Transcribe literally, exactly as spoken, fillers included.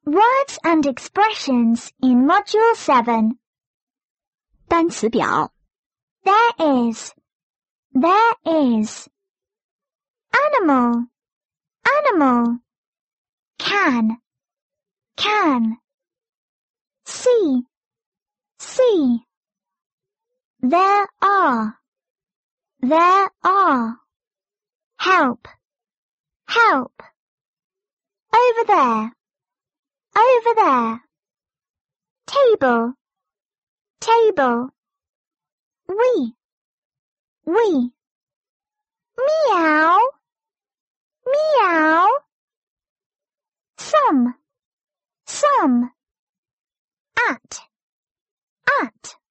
Words and expressions in Module seven. 单词表 There is. There is. Animal. Animal. Can. Can. See. See. There are. There are. Help. Help. Over there. Over there. Table. Table. We. We. Meow. Meow. Some. Some. At. At.